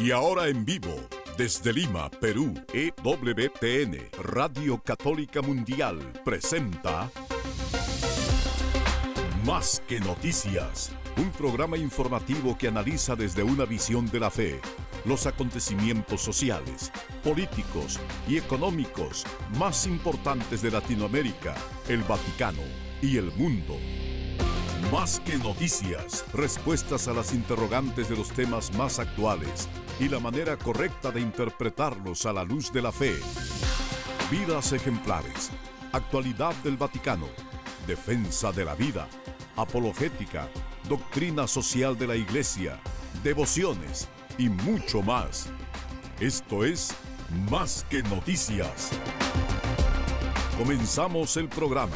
Y ahora en vivo, desde Lima, Perú, EWTN, Radio Católica Mundial, presenta Más que Noticias, un programa informativo que analiza desde una visión de la fe los acontecimientos sociales, políticos y económicos más importantes de Latinoamérica, el Vaticano y el mundo. Más que noticias, respuestas a las interrogantes de los temas más actuales y la manera correcta de interpretarlos a la luz de la fe. Vidas ejemplares, actualidad del Vaticano, defensa de la vida, apologética, doctrina social de la Iglesia, devociones y mucho más. Esto es Más que Noticias. Comenzamos el programa.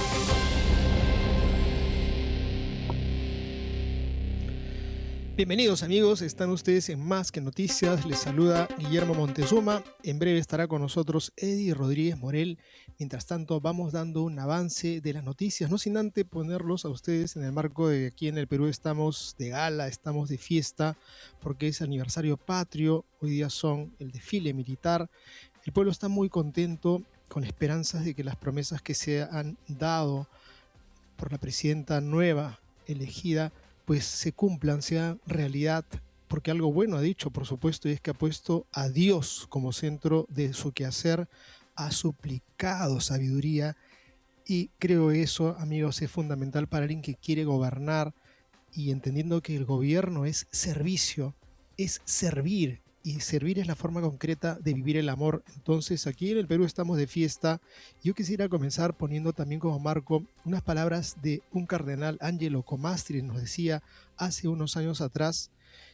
Bienvenidos amigos, están ustedes en Más que Noticias. Les saluda Guillermo Montezuma. En breve estará con nosotros Eddie Rodríguez Morel. Mientras tanto vamos dando un avance de las noticias, no sin antes ponerlos a ustedes en el marco de que aquí en el Perú estamos de gala, estamos de fiesta, porque es aniversario patrio. Hoy día son el desfile militar. El pueblo está muy contento, con esperanzas de que las promesas que se han dado por la presidenta nueva elegida pues se cumplan, sean realidad, porque algo bueno ha dicho, por supuesto, y es que ha puesto a Dios como centro de su quehacer, ha suplicado sabiduría, y creo que eso, amigos, es fundamental para alguien que quiere gobernar, y entendiendo que el gobierno es servicio, es servir, y servir es la forma concreta de vivir el amor. Entonces aquí en el Perú estamos de fiesta. Yo quisiera comenzar poniendo también como marco unas palabras de un cardenal, Angelo Comastri, nos decía hace unos años atrás,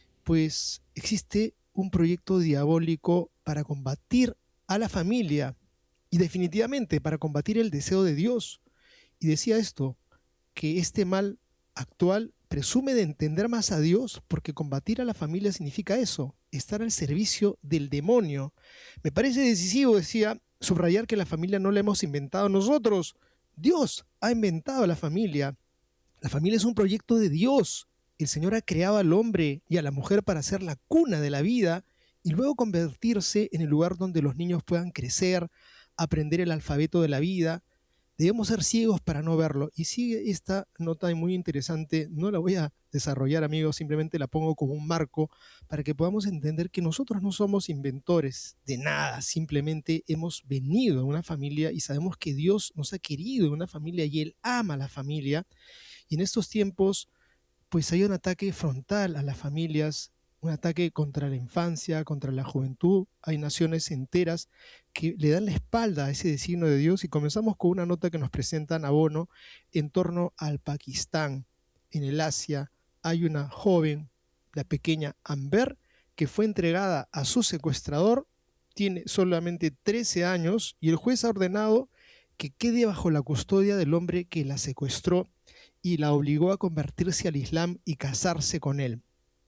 pues existe un proyecto diabólico para combatir a la familia y definitivamente para combatir el deseo de Dios. Y decía esto, que este mal actual presume de entender más a Dios, porque combatir a la familia significa eso, estar al servicio del demonio. Me parece decisivo, decía, subrayar que la familia no la hemos inventado nosotros. Dios ha inventado a la familia. La familia es un proyecto de Dios. El Señor ha creado al hombre y a la mujer para ser la cuna de la vida y luego convertirse en el lugar donde los niños puedan crecer, aprender el alfabeto de la vida. Debemos ser ciegos para no verlo. Y sigue esta nota muy interesante, no la voy a desarrollar, amigos, simplemente la pongo como un marco para que podamos entender que nosotros no somos inventores de nada, simplemente hemos venido de una familia y sabemos que Dios nos ha querido en una familia y Él ama a la familia. Y en estos tiempos, pues hay un ataque frontal a las familias, un ataque contra la infancia, contra la juventud. Hay naciones enteras que le dan la espalda a ese designio de Dios y comenzamos con una nota que nos presentan a Bono en torno al Pakistán. En el Asia hay una joven, la pequeña Amber, que fue entregada a su secuestrador, tiene solamente 13 años y el juez ha ordenado que quede bajo la custodia del hombre que la secuestró y la obligó a convertirse al Islam y casarse con él.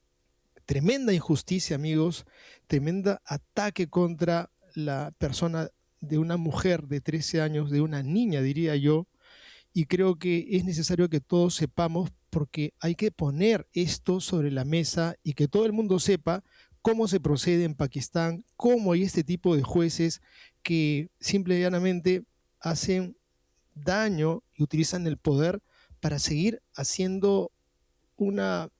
Tremenda injusticia, amigos, tremenda ataque contra la persona de una mujer de 13 años, de una niña, diría yo, y creo que es necesario que todos sepamos, porque hay que poner esto sobre la mesa y que todo el mundo sepa cómo se procede en Pakistán, cómo hay este tipo de jueces que simple y llanamente hacen daño y utilizan el poder para seguir haciendo un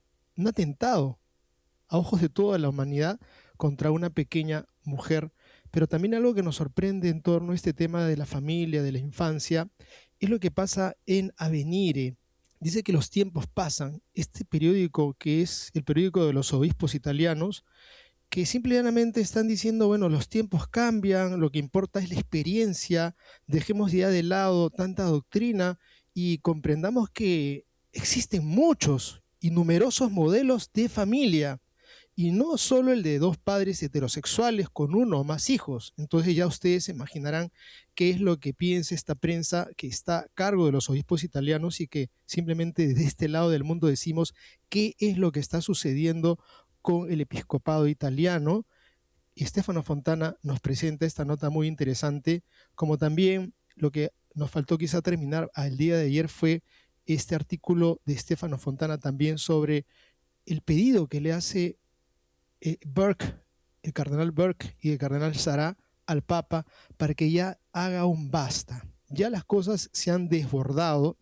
atentado a ojos de toda la humanidad contra una pequeña mujer. Pero también algo que nos sorprende en torno a este tema de la familia, de la infancia, es lo que pasa en Avvenire. Dice que los tiempos pasan. Este periódico, que es el periódico de los obispos italianos, que simplemente están diciendo, bueno, los tiempos cambian, lo que importa es la experiencia, dejemos ya de lado tanta doctrina y comprendamos que existen muchos y numerosos modelos de familia. Y no solo el de dos padres heterosexuales con uno o más hijos. Entonces ya ustedes se imaginarán qué es lo que piensa esta prensa que está a cargo de los obispos italianos y que simplemente desde este lado del mundo decimos qué es lo que está sucediendo con el episcopado italiano. Y Stefano Fontana nos presenta esta nota muy interesante, como también lo que nos faltó quizá terminar al día de ayer fue este artículo de Stefano Fontana también sobre el pedido que le hace Burke, el cardenal Burke y el cardenal Sarah al Papa para que ya haga un basta. Ya las cosas se han desbordado,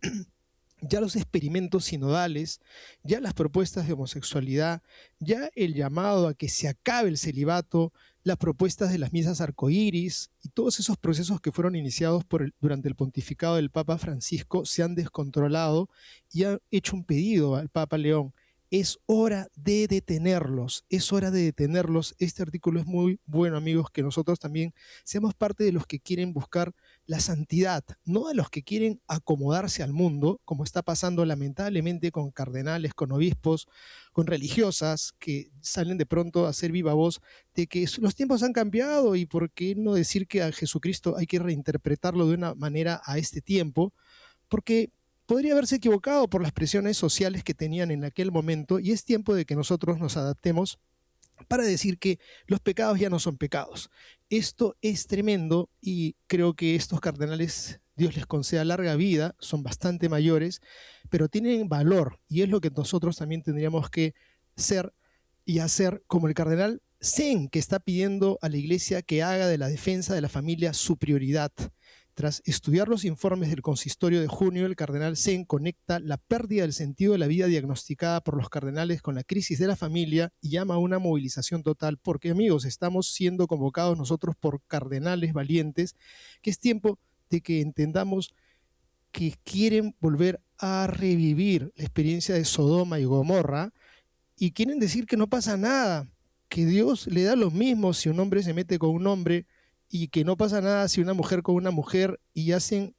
ya los experimentos sinodales, ya las propuestas de homosexualidad, ya el llamado a que se acabe el celibato, las propuestas de las misas arcoíris y todos esos procesos que fueron iniciados durante el pontificado del Papa Francisco se han descontrolado y han hecho un pedido al Papa León. Es hora de detenerlos, es hora de detenerlos. Este artículo es muy bueno, amigos, que nosotros también seamos parte de los que quieren buscar la santidad, no de los que quieren acomodarse al mundo, como está pasando lamentablemente con cardenales, con obispos, con religiosas que salen de pronto a hacer viva voz de que los tiempos han cambiado y por qué no decir que a Jesucristo hay que reinterpretarlo de una manera a este tiempo, porque podría haberse equivocado por las presiones sociales que tenían en aquel momento y es tiempo de que nosotros nos adaptemos para decir que los pecados ya no son pecados. Esto es tremendo y creo que estos cardenales, Dios les conceda larga vida, son bastante mayores, pero tienen valor y es lo que nosotros también tendríamos que ser y hacer, como el cardenal Zen, que está pidiendo a la Iglesia que haga de la defensa de la familia su prioridad. Tras estudiar los informes del consistorio de junio, el cardenal Zen conecta la pérdida del sentido de la vida diagnosticada por los cardenales con la crisis de la familia y llama a una movilización total, porque, amigos, estamos siendo convocados nosotros por cardenales valientes, que es tiempo de que entendamos que quieren volver a revivir la experiencia de Sodoma y Gomorra y quieren decir que no pasa nada, que Dios le da lo mismo si un hombre se mete con un hombre, y que no pasa nada si una mujer con una mujer, y hacen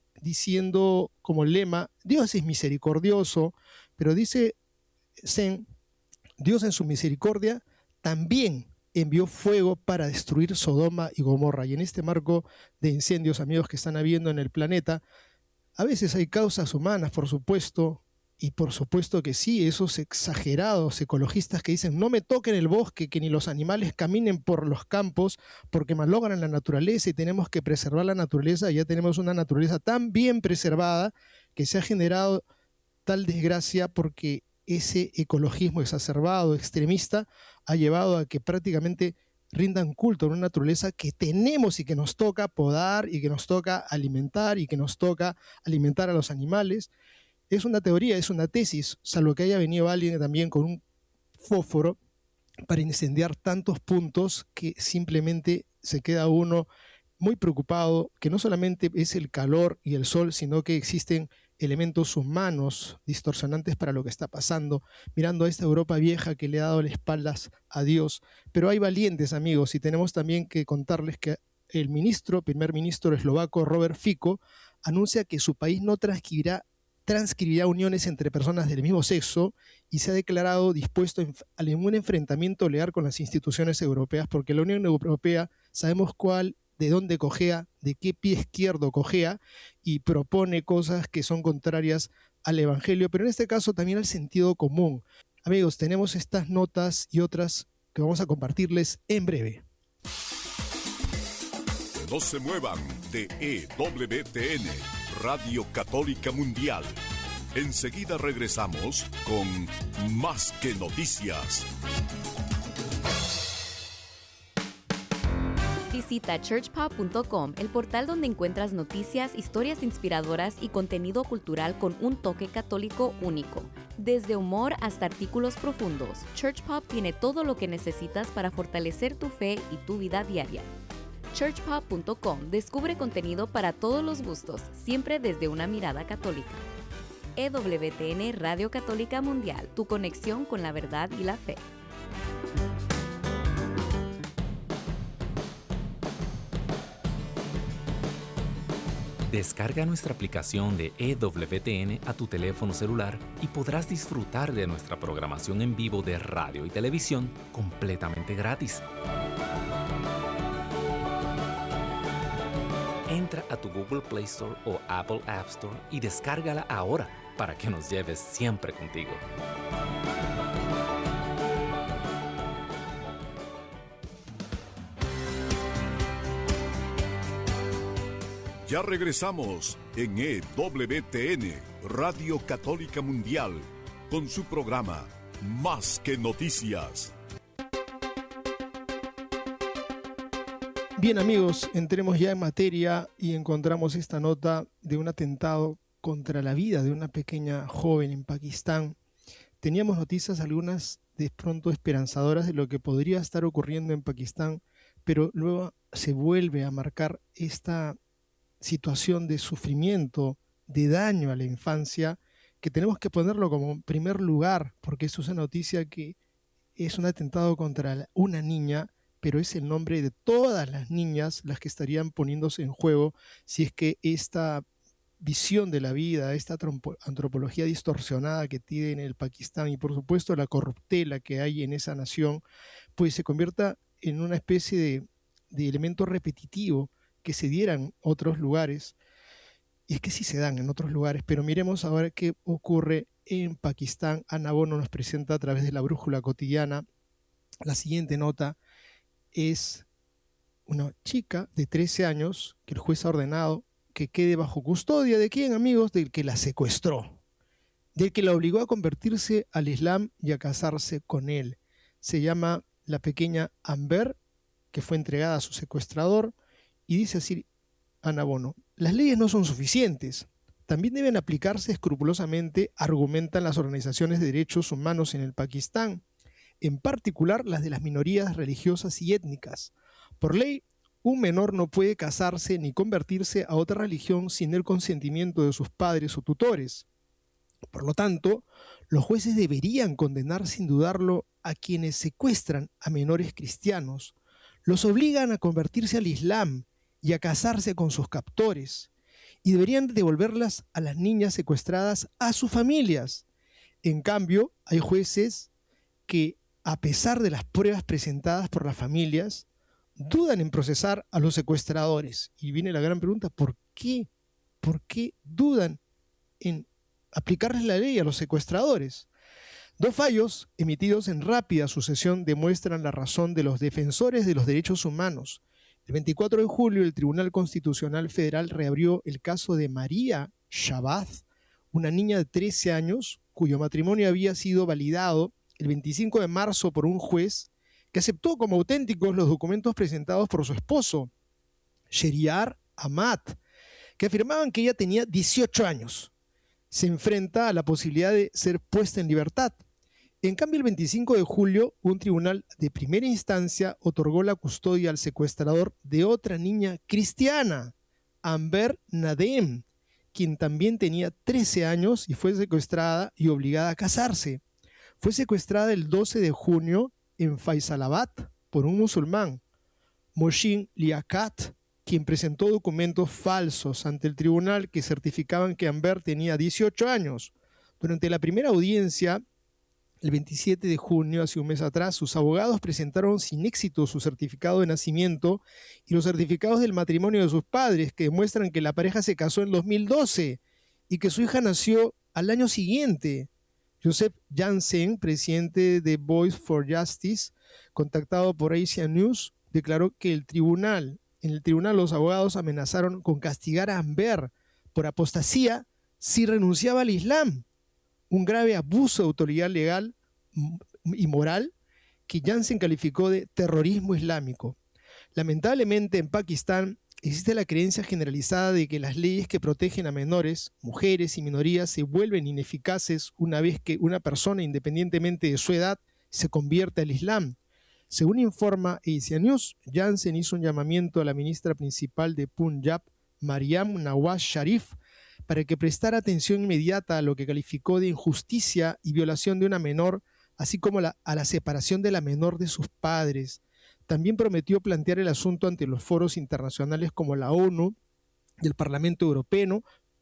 diciendo como lema, Dios es misericordioso, pero dice Zen, Dios en su misericordia también envió fuego para destruir Sodoma y Gomorra. Y en este marco de incendios, amigos, que están habiendo en el planeta, a veces hay causas humanas, por supuesto, y por supuesto que sí, esos exagerados ecologistas que dicen no me toquen el bosque, que ni los animales caminen por los campos porque malogran la naturaleza y tenemos que preservar la naturaleza. Ya tenemos una naturaleza tan bien preservada que se ha generado tal desgracia porque ese ecologismo exacerbado, extremista, ha llevado a que prácticamente rindan culto a una naturaleza que tenemos y que nos toca podar y que nos toca alimentar y que nos toca alimentar a los animales. Es una teoría, es una tesis, salvo que haya venido alguien también con un fósforo para incendiar tantos puntos que simplemente se queda uno muy preocupado, que no solamente es el calor y el sol, sino que existen elementos humanos distorsionantes para lo que está pasando, mirando a esta Europa vieja que le ha dado las espaldas a Dios. Pero hay valientes, amigos, y tenemos también que contarles que el primer ministro eslovaco Robert Fico anuncia que su país no transcribirá uniones entre personas del mismo sexo y se ha declarado dispuesto a un enfrentamiento legal con las instituciones europeas, porque la Unión Europea sabemos de dónde cojea, de qué pie izquierdo cojea y propone cosas que son contrarias al Evangelio, pero en este caso también al sentido común. Amigos, tenemos estas notas y otras que vamos a compartirles en breve. No se muevan de EWTN, Radio Católica Mundial. Enseguida regresamos con Más que Noticias. Visita churchpop.com, el portal donde encuentras noticias, historias inspiradoras y contenido cultural con un toque católico único. Desde humor hasta artículos profundos, ChurchPop tiene todo lo que necesitas para fortalecer tu fe y tu vida diaria. churchpop.com descubre contenido para todos los gustos, siempre desde una mirada católica. EWTN Radio Católica Mundial, tu conexión con la verdad y la fe. Descarga nuestra aplicación de EWTN a tu teléfono celular y podrás disfrutar de nuestra programación en vivo de radio y televisión completamente gratis. Entra a tu Google Play Store o Apple App Store y descárgala ahora para que nos lleves siempre contigo. Ya regresamos en EWTN, Radio Católica Mundial, con su programa Más que Noticias. Bien amigos, entremos ya en materia y encontramos esta nota de un atentado contra la vida de una pequeña joven en Pakistán. Teníamos noticias algunas de pronto esperanzadoras de lo que podría estar ocurriendo en Pakistán, pero luego se vuelve a marcar esta situación de sufrimiento, de daño a la infancia, que tenemos que ponerlo como primer lugar, porque es una noticia que es un atentado contra una niña, pero es el nombre de todas las niñas las que estarían poniéndose en juego si es que esta visión de la vida, esta antropología distorsionada que tiene el Pakistán y por supuesto la corruptela que hay en esa nación, pues se convierta en una especie de elemento repetitivo que se diera en otros lugares. Y es que sí se dan en otros lugares, pero miremos ahora qué ocurre en Pakistán. Ana Bono nos presenta a través de la Brújula Cotidiana. La siguiente nota es una chica de 13 años que el juez ha ordenado que quede bajo custodia. ¿De quién, amigos? Del que la secuestró, del que la obligó a convertirse al Islam y a casarse con él. Se llama la pequeña Amber, que fue entregada a su secuestrador, y dice así Ana Bono: las leyes no son suficientes, también deben aplicarse escrupulosamente, argumentan las organizaciones de derechos humanos en el Pakistán, en particular las de las minorías religiosas y étnicas. Por ley, un menor no puede casarse ni convertirse a otra religión sin el consentimiento de sus padres o tutores. Por lo tanto, los jueces deberían condenar sin dudarlo a quienes secuestran a menores cristianos, los obligan a convertirse al Islam y a casarse con sus captores, y deberían devolverlas a las niñas secuestradas a sus familias. En cambio, hay jueces que, a pesar de las pruebas presentadas por las familias, dudan en procesar a los secuestradores. Y viene la gran pregunta: ¿por qué? ¿Por qué dudan en aplicarles la ley a los secuestradores? Dos fallos emitidos en rápida sucesión demuestran la razón de los defensores de los derechos humanos. El 24 de julio, el Tribunal Constitucional Federal reabrió el caso de María Shabazz, una niña de 13 años cuyo matrimonio había sido validado el 25 de marzo por un juez que aceptó como auténticos los documentos presentados por su esposo, Sheriar Ahmad, que afirmaban que ella tenía 18 años. Se enfrenta a la posibilidad de ser puesta en libertad. En cambio, el 25 de julio, un tribunal de primera instancia otorgó la custodia al secuestrador de otra niña cristiana, Amber Nadem, quien también tenía 13 años y fue secuestrada y obligada a casarse. Fue secuestrada el 12 de junio en Faisalabad por un musulmán, Mohsin Liaquat, quien presentó documentos falsos ante el tribunal que certificaban que Amber tenía 18 años. Durante la primera audiencia, el 27 de junio, hace un mes atrás, sus abogados presentaron sin éxito su certificado de nacimiento y los certificados del matrimonio de sus padres, que demuestran que la pareja se casó en 2012 y que su hija nació al año siguiente. Joseph Jansen, presidente de Voice for Justice, contactado por Asia News, declaró que en el tribunal los abogados amenazaron con castigar a Amber por apostasía si renunciaba al Islam, un grave abuso de autoridad legal y moral que Jansen calificó de terrorismo islámico. Lamentablemente, en Pakistán existe la creencia generalizada de que las leyes que protegen a menores, mujeres y minorías se vuelven ineficaces una vez que una persona, independientemente de su edad, se convierte al Islam. Según informa Asia News, Jansen hizo un llamamiento a la ministra principal de Punjab, Maryam Nawaz Sharif, para que prestara atención inmediata a lo que calificó de injusticia y violación de una menor, así como a la separación de la menor de sus padres. También prometió plantear el asunto ante los foros internacionales como la ONU y el Parlamento Europeo,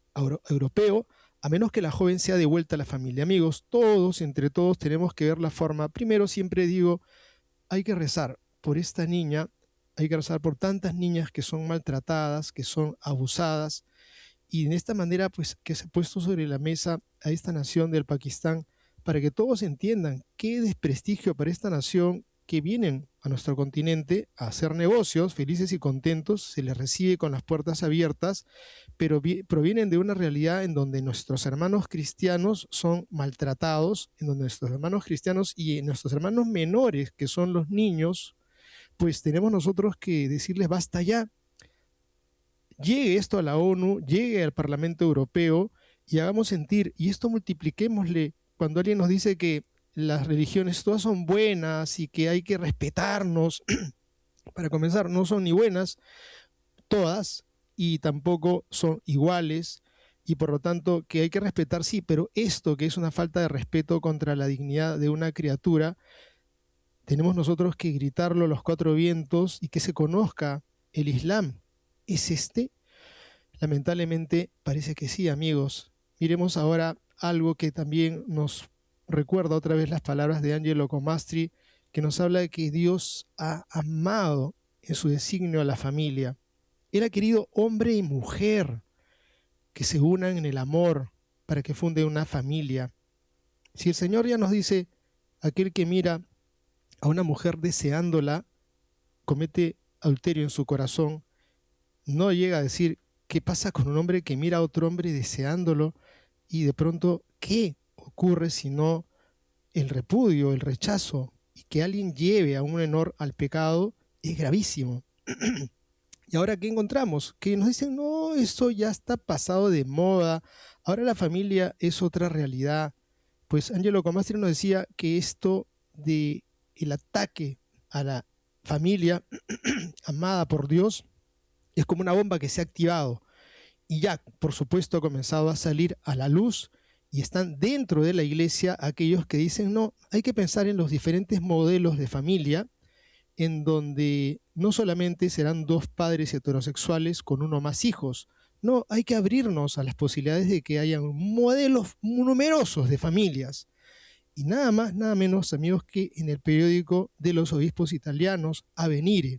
a menos que la joven sea devuelta a la familia. Amigos, entre todos tenemos que ver la forma. Primero, siempre digo, hay que rezar por esta niña, hay que rezar por tantas niñas que son maltratadas, que son abusadas, y de esta manera pues que se ha puesto sobre la mesa a esta nación del Pakistán para que todos entiendan qué desprestigio para esta nación que vienen a nuestro continente a hacer negocios felices y contentos, se les recibe con las puertas abiertas, pero provienen de una realidad en donde nuestros hermanos cristianos son maltratados, en donde nuestros hermanos cristianos y nuestros hermanos menores, que son los niños, pues tenemos nosotros que decirles basta ya. Llegue esto a la ONU, llegue al Parlamento Europeo y hagamos sentir, y esto multipliquémosle cuando alguien nos dice que las religiones todas son buenas y que hay que respetarnos. Para comenzar, no son ni buenas todas y tampoco son iguales, y por lo tanto que hay que respetar, sí, pero esto que es una falta de respeto contra la dignidad de una criatura, tenemos nosotros que gritarlo a los cuatro vientos y que se conozca el Islam. ¿Es este? Lamentablemente parece que sí, amigos. Miremos ahora algo que también nos recuerda otra vez las palabras de Angelo Comastri, que nos habla de que Dios ha amado en su designio a la familia. Él ha querido hombre y mujer que se unan en el amor para que funden una familia. Si el Señor ya nos dice, aquel que mira a una mujer deseándola, comete adulterio en su corazón, no llega a decir, ¿qué pasa con un hombre que mira a otro hombre deseándolo? Y de pronto, ¿qué ocurre si no el repudio, el rechazo? Y que alguien lleve a un menor al pecado es gravísimo. ¿Y ahora qué encontramos? Que nos dicen, no, eso ya está pasado de moda, ahora la familia es otra realidad. Pues Angelo Comastri nos decía que esto de el ataque a la familia amada por Dios es como una bomba que se ha activado y ya, por supuesto, ha comenzado a salir a la luz, y están dentro de la iglesia aquellos que dicen, no, hay que pensar en los diferentes modelos de familia en donde no solamente serán dos padres heterosexuales con uno o más hijos, no, hay que abrirnos a las posibilidades de que hayan modelos numerosos de familias. Y nada más, nada menos, amigos, que en el periódico de los obispos italianos, Avvenire.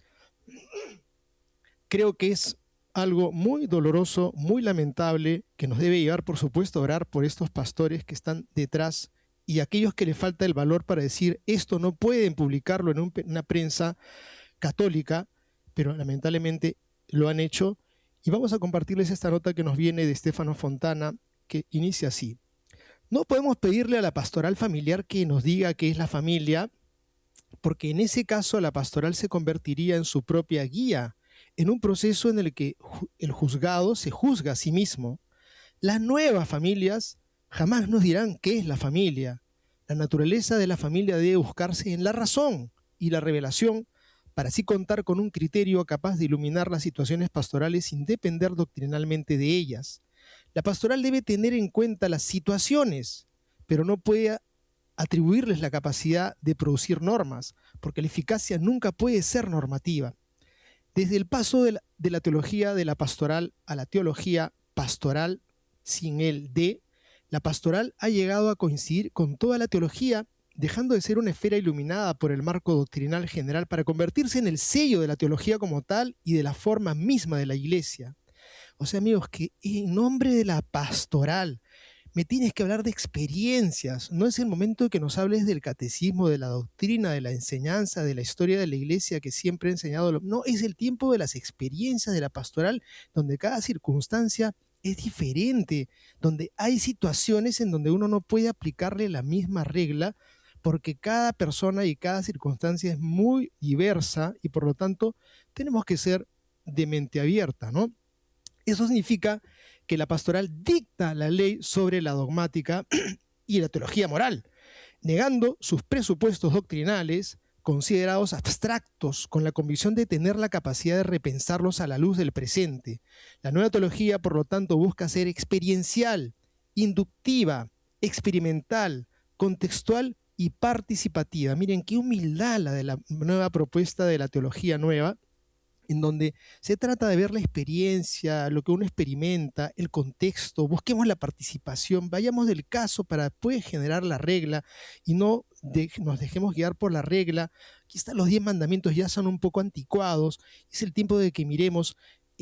Creo que es algo muy doloroso, muy lamentable, que nos debe llevar, por supuesto, a orar por estos pastores que están detrás y aquellos que les falta el valor para decir, esto no pueden publicarlo en una prensa católica, pero lamentablemente lo han hecho. Y vamos a compartirles esta nota que nos viene de Stefano Fontana, que inicia así. No podemos pedirle a la pastoral familiar que nos diga qué es la familia, porque en ese caso la pastoral se convertiría en su propia guía, en un proceso en el que el juzgado se juzga a sí mismo. Las nuevas familias jamás nos dirán qué es la familia. La naturaleza de la familia debe buscarse en la razón y la revelación, para así contar con un criterio capaz de iluminar las situaciones pastorales sin depender doctrinalmente de ellas. La pastoral debe tener en cuenta las situaciones, pero no puede atribuirles la capacidad de producir normas, porque la eficacia nunca puede ser normativa. Desde el paso de la teología de la pastoral a la teología pastoral sin el de, la pastoral ha llegado a coincidir con toda la teología, dejando de ser una esfera iluminada por el marco doctrinal general para convertirse en el sello de la teología como tal y de la forma misma de la iglesia. O sea, amigos, que en nombre de la pastoral me tienes que hablar de experiencias. No es el momento de que nos hables del catecismo, de la doctrina, de la enseñanza, de la historia de la iglesia que siempre ha enseñado. No, es el tiempo de las experiencias de la pastoral, donde cada circunstancia es diferente, donde hay situaciones en donde uno no puede aplicarle la misma regla, porque cada persona y cada circunstancia es muy diversa y por lo tanto tenemos que ser de mente abierta, ¿no? Eso significa que la pastoral dicta la ley sobre la dogmática y la teología moral, negando sus presupuestos doctrinales considerados abstractos, con la convicción de tener la capacidad de repensarlos a la luz del presente. La nueva teología, por lo tanto, busca ser experiencial, inductiva, experimental, contextual y participativa. Miren qué humildad la de la nueva propuesta de la teología nueva, en donde se trata de ver la experiencia, lo que uno experimenta, el contexto, busquemos la participación, vayamos del caso para después generar la regla y no nos dejemos guiar por la regla. Aquí están los 10 mandamientos, ya son un poco anticuados, es el tiempo de que miremos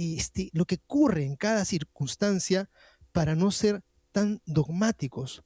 lo que ocurre en cada circunstancia para no ser tan dogmáticos.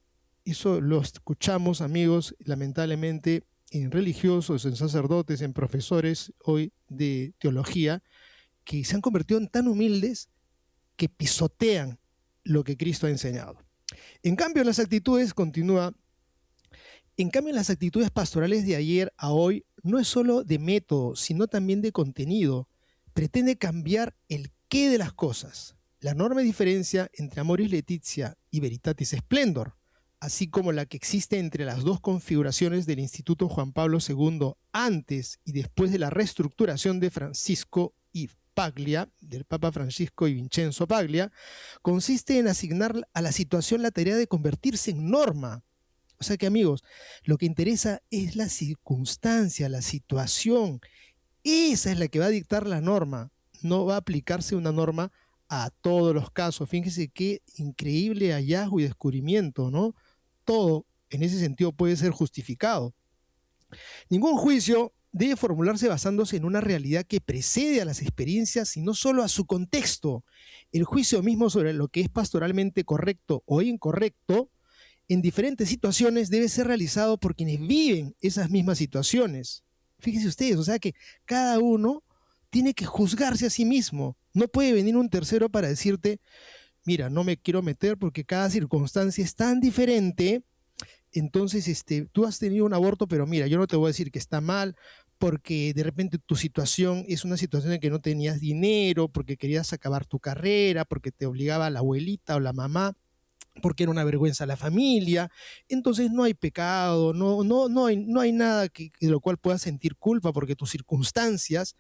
Eso lo escuchamos, amigos, lamentablemente, en religiosos, en sacerdotes, en profesores hoy de teología, que se han convertido en tan humildes que pisotean lo que Cristo ha enseñado. En cambio, las actitudes, continúa, en cambio, las actitudes pastorales de ayer a hoy no es solo de método, sino también de contenido. Pretende cambiar el qué de las cosas. La enorme diferencia entre Amoris Laetitia y Veritatis Splendor, así como la que existe entre las dos configuraciones del Instituto Juan Pablo II antes y después de la reestructuración de Francisco y Paglia, del Papa Francisco y Vincenzo Paglia, consiste en asignar a la situación la tarea de convertirse en norma. O sea que, amigos, lo que interesa es la circunstancia, la situación. Esa es la que va a dictar la norma. No va a aplicarse una norma a todos los casos. Fíjense qué increíble hallazgo y descubrimiento, ¿no? Todo en ese sentido puede ser justificado. Ningún juicio debe formularse basándose en una realidad que precede a las experiencias, sino solo a su contexto. El juicio mismo sobre lo que es pastoralmente correcto o incorrecto en diferentes situaciones debe ser realizado por quienes viven esas mismas situaciones. Fíjense ustedes, o sea que cada uno tiene que juzgarse a sí mismo. No puede venir un tercero para decirte, mira, no me quiero meter porque cada circunstancia es tan diferente. Entonces, tú has tenido un aborto, pero mira, yo no te voy a decir que está mal, porque de repente tu situación es una situación en que no tenías dinero, porque querías acabar tu carrera, porque te obligaba la abuelita o la mamá, porque era una vergüenza a la familia. Entonces no hay pecado, no hay nada de lo cual puedas sentir culpa, porque tus circunstancias.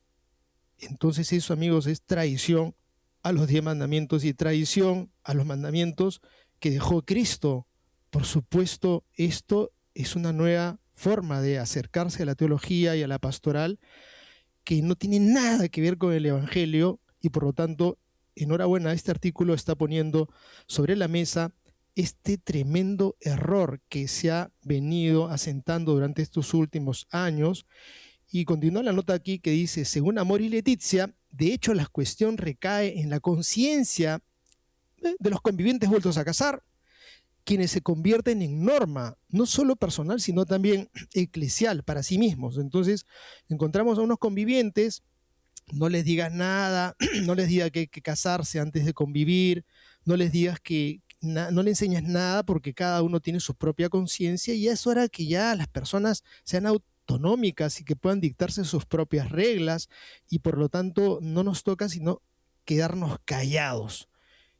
Entonces eso, amigos, es traición a los 10 mandamientos y traición a los mandamientos que dejó Cristo. Por supuesto, esto es una nueva forma de acercarse a la teología y a la pastoral que no tiene nada que ver con el Evangelio y por lo tanto, enhorabuena, este artículo está poniendo sobre la mesa este tremendo error que se ha venido asentando durante estos últimos años. Y continúa la nota aquí que dice, según Amoris Laetitia, de hecho la cuestión recae en la conciencia de los convivientes vueltos a casar, quienes se convierten en norma, no solo personal, sino también eclesial para sí mismos. Entonces, encontramos a unos convivientes, no les digas nada, no les digas que hay que casarse antes de convivir, no les digas no le enseñas nada porque cada uno tiene su propia conciencia y es hora que ya las personas sean autonómicas y que puedan dictarse sus propias reglas y por lo tanto no nos toca sino quedarnos callados.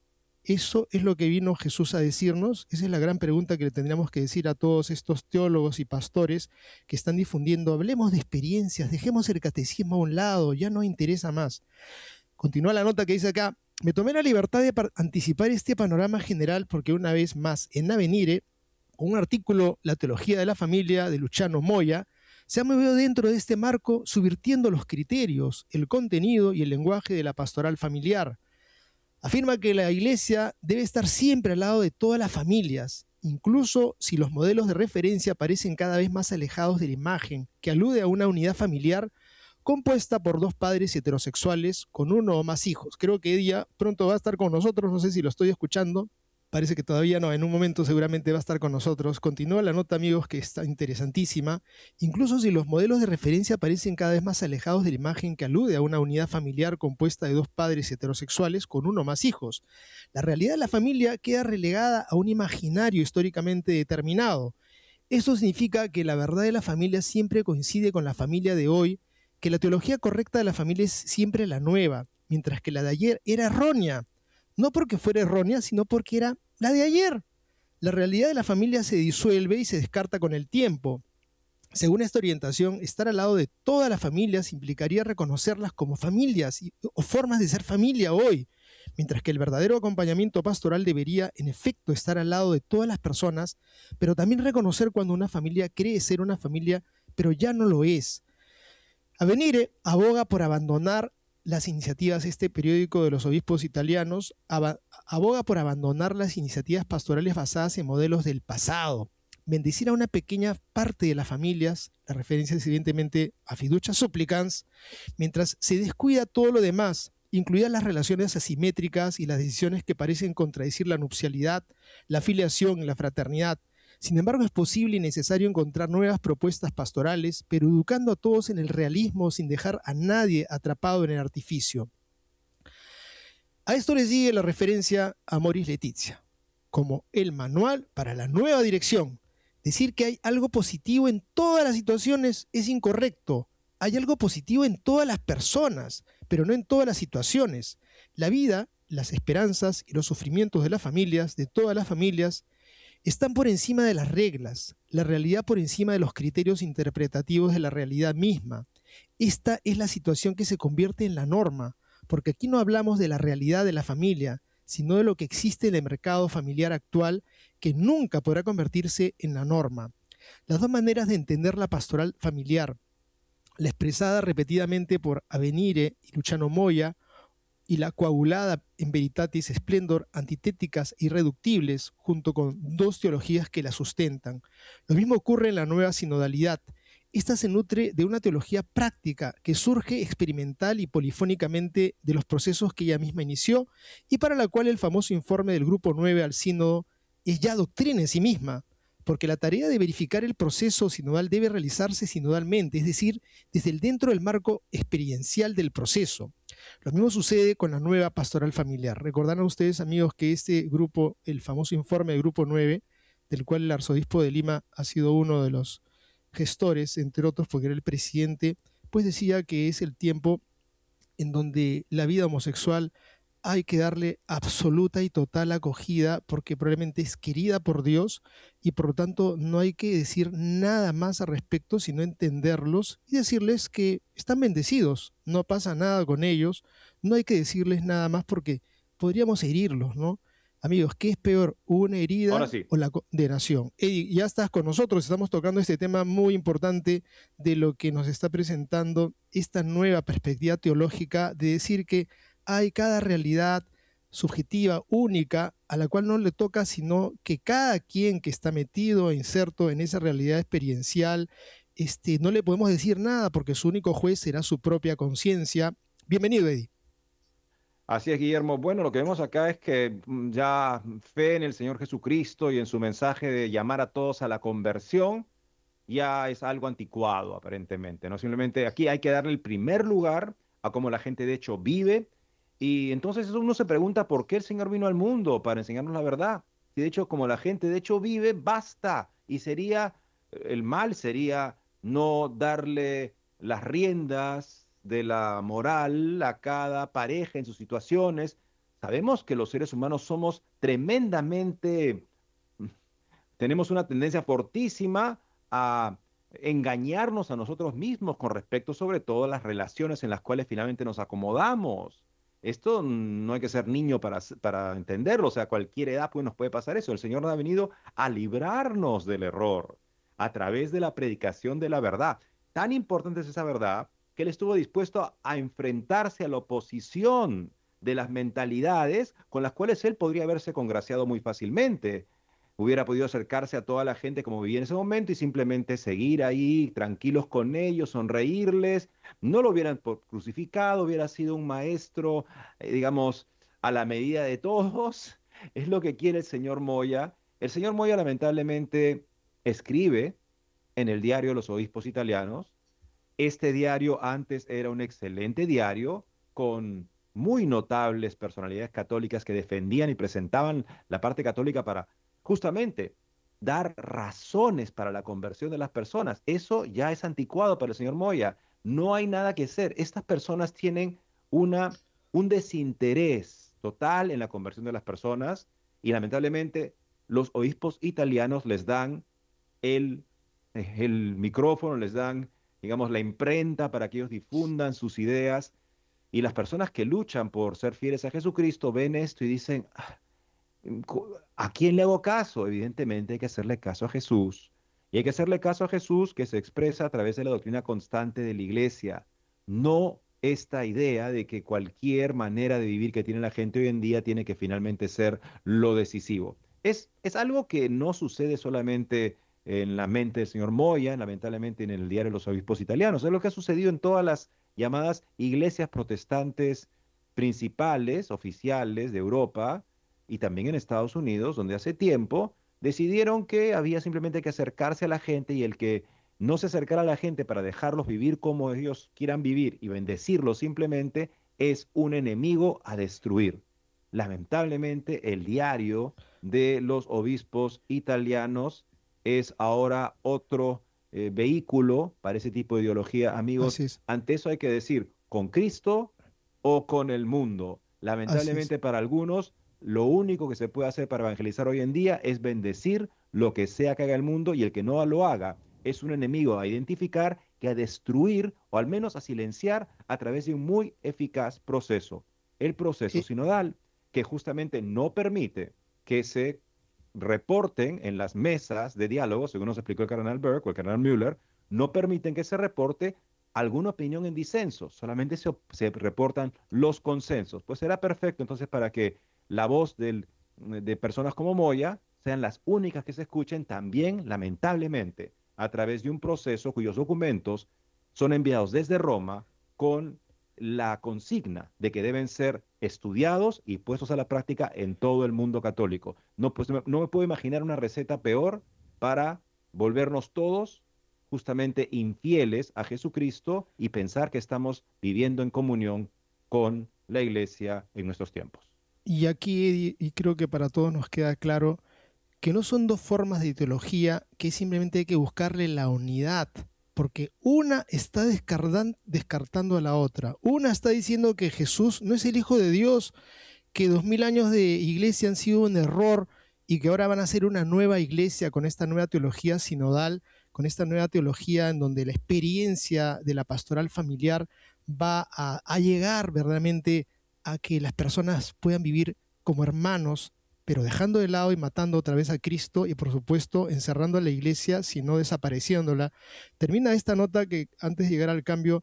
¿Eso es lo que vino Jesús a decirnos? Esa es la gran pregunta que le tendríamos que decir a todos estos teólogos y pastores que están difundiendo. Hablemos de experiencias, dejemos el catecismo a un lado, ya no interesa más. Continúa la nota que dice acá, me tomé la libertad de anticipar este panorama general porque una vez más en Avenire, con un artículo, La teología de la familia, de Luciano Moya, se ha movido dentro de este marco subvirtiendo los criterios, el contenido y el lenguaje de la pastoral familiar. Afirma que la Iglesia debe estar siempre al lado de todas las familias, incluso si los modelos de referencia parecen cada vez más alejados de la imagen, que alude a una unidad familiar compuesta por 2 padres heterosexuales con 1 o más hijos. Creo que ella pronto va a estar con nosotros, no sé si lo estoy escuchando. Parece que todavía no, en un momento seguramente va a estar con nosotros. Continúa la nota, amigos, que está interesantísima. Incluso si los modelos de referencia parecen cada vez más alejados de la imagen que alude a una unidad familiar compuesta de 2 padres heterosexuales con 1 o más hijos. La realidad de la familia queda relegada a un imaginario históricamente determinado. Esto significa que la verdad de la familia siempre coincide con la familia de hoy, que la teología correcta de la familia es siempre la nueva, mientras que la de ayer era errónea. No porque fuera errónea, sino porque era la de ayer. La realidad de la familia se disuelve y se descarta con el tiempo. Según esta orientación, estar al lado de todas las familias implicaría reconocerlas como familias o formas de ser familia hoy, mientras que el verdadero acompañamiento pastoral debería, en efecto, estar al lado de todas las personas, pero también reconocer cuando una familia cree ser una familia, pero ya no lo es. Avenire aboga por abandonar las iniciativas, este periódico de los obispos italianos, aboga por abandonar las iniciativas pastorales basadas en modelos del pasado, bendecir a una pequeña parte de las familias, la referencia es evidentemente a fiducia supplicans, mientras se descuida todo lo demás, incluidas las relaciones asimétricas y las decisiones que parecen contradecir la nupcialidad, la filiación y la fraternidad. Sin embargo, es posible y necesario encontrar nuevas propuestas pastorales, pero educando a todos en el realismo sin dejar a nadie atrapado en el artificio. A esto le sigue la referencia a Amoris Laetitia, como el manual para la nueva dirección, Decir que hay algo positivo en todas las situaciones es incorrecto. Hay algo positivo en todas las personas, pero no en todas las situaciones. La vida, las esperanzas y los sufrimientos de las familias, de todas las familias, están por encima de las reglas, la realidad por encima de los criterios interpretativos de la realidad misma. Esta es la situación que se convierte en la norma, porque aquí no hablamos de la realidad de la familia, sino de lo que existe en el mercado familiar actual, que nunca podrá convertirse en la norma. Las dos maneras de entender la pastoral familiar, la expresada repetidamente por Avenire y Luciano Moya, y la coagulada en Veritatis Splendor, antitéticas e irreductibles, junto con dos teologías que la sustentan. Lo mismo ocurre en la nueva sinodalidad. Esta se nutre de una teología práctica que surge experimental y polifónicamente de los procesos que ella misma inició y para la cual el famoso informe del Grupo 9 al Sínodo es ya doctrina en sí misma, porque la tarea de verificar el proceso sinodal debe realizarse sinodalmente, es decir, desde el dentro del marco experiencial del proceso. Lo mismo sucede con la nueva pastoral familiar. Recordarán ustedes, amigos, que este grupo, el famoso informe del Grupo 9, del cual el arzobispo de Lima ha sido uno de los gestores, entre otros porque era el presidente, pues decía que es el tiempo en donde la vida homosexual hay que darle absoluta y total acogida porque probablemente es querida por Dios y por lo tanto no hay que decir nada más al respecto sino entenderlos y decirles que están bendecidos, no pasa nada con ellos, no hay que decirles nada más porque podríamos herirlos, ¿no? Amigos, ¿qué es peor, una herida Sí. o la condenación? Eddie, ya estás con nosotros, estamos tocando este tema muy importante de lo que nos está presentando esta nueva perspectiva teológica de decir que hay cada realidad subjetiva, única, a la cual no le toca sino que cada quien que está metido, inserto en esa realidad experiencial, no le podemos decir nada porque su único juez será su propia conciencia. Bienvenido, Eddie. Así es, Guillermo. Bueno, lo que vemos acá es que ya fe en el Señor Jesucristo y en su mensaje de llamar a todos a la conversión ya es algo anticuado, aparentemente, ¿no? Simplemente aquí hay que darle el primer lugar a cómo la gente de hecho vive. Y entonces uno se pregunta por qué el Señor vino al mundo para enseñarnos la verdad. Si de hecho como la gente de hecho vive, basta. Y sería, el mal sería no darle las riendas de la moral a cada pareja en sus situaciones. Sabemos que los seres humanos somos tremendamente, tenemos una tendencia fortísima a engañarnos a nosotros mismos con respecto sobre todo a las relaciones en las cuales finalmente nos acomodamos. Esto no hay que ser niño para entenderlo, o sea, a cualquier edad pues, nos puede pasar eso. El Señor ha venido a librarnos del error a través de la predicación de la verdad. Tan importante es esa verdad que Él estuvo dispuesto a enfrentarse a la oposición de las mentalidades con las cuales Él podría haberse congraciado muy fácilmente. Hubiera podido acercarse a toda la gente como vivía en ese momento y simplemente seguir ahí tranquilos con ellos, sonreírles. No lo hubieran crucificado, hubiera sido un maestro, digamos, a la medida de todos. Es lo que quiere el señor Moya. El señor Moya lamentablemente escribe en el diario de los obispos italianos. Este diario antes era un excelente diario con muy notables personalidades católicas que defendían y presentaban la parte católica para justamente dar razones para la conversión de las personas. Eso ya es anticuado para el señor Moya. No hay nada que hacer. Estas personas tienen un desinterés total en la conversión de las personas y lamentablemente los obispos italianos les dan el micrófono, les dan, digamos, la imprenta para que ellos difundan sus ideas y las personas que luchan por ser fieles a Jesucristo ven esto y dicen, ¿a quién le hago caso? Evidentemente hay que hacerle caso a Jesús. Y hay que hacerle caso a Jesús que se expresa a través de la doctrina constante de la iglesia. No esta idea de que cualquier manera de vivir que tiene la gente hoy en día tiene que finalmente ser lo decisivo. Es algo que no sucede solamente en la mente del señor Moya, lamentablemente en el diario de los obispos italianos. Es lo que ha sucedido en todas las llamadas iglesias protestantes principales, oficiales de Europa, y también en Estados Unidos, donde hace tiempo decidieron que había simplemente que acercarse a la gente y el que no se acercara a la gente para dejarlos vivir como ellos quieran vivir y bendecirlos simplemente es un enemigo a destruir. Lamentablemente, el diario de los obispos italianos es ahora otro vehículo para ese tipo de ideología. Amigos, Así es, ante eso hay que decir, ¿con Cristo o con el mundo? así es. Lamentablemente para algunos, lo único que se puede hacer para evangelizar hoy en día es bendecir lo que sea que haga el mundo, y el que no lo haga es un enemigo a identificar, que a destruir o al menos a silenciar a través de un muy eficaz proceso. El proceso Eh, sinodal, que justamente no permite que se reporten en las mesas de diálogo, según nos explicó el cardenal Burke o el cardenal Müller, no permiten que se reporte alguna opinión en disenso, solamente se reportan los consensos. Pues será perfecto entonces para que la voz de personas como Moya sean las únicas que se escuchen también, lamentablemente, a través de un proceso cuyos documentos son enviados desde Roma con la consigna de que deben ser estudiados y puestos a la práctica en todo el mundo católico. No, pues, no me puedo imaginar una receta peor para volvernos todos justamente infieles a Jesucristo y pensar que estamos viviendo en comunión con la iglesia en nuestros tiempos. y aquí, Eddie, y creo que para todos nos queda claro que no son dos formas de ideología, que simplemente hay que buscarle la unidad, porque una está descartando a la otra. Una está diciendo que Jesús no es el Hijo de Dios, que 2000 años de iglesia han sido un error y que ahora van a ser una nueva iglesia con esta nueva teología sinodal, con esta nueva teología en donde la experiencia de la pastoral familiar va a llegar verdaderamente a que las personas puedan vivir como hermanos, pero dejando de lado y matando otra vez a Cristo y por supuesto encerrando a la iglesia, sino desapareciéndola. Termina esta nota que antes de llegar al cambio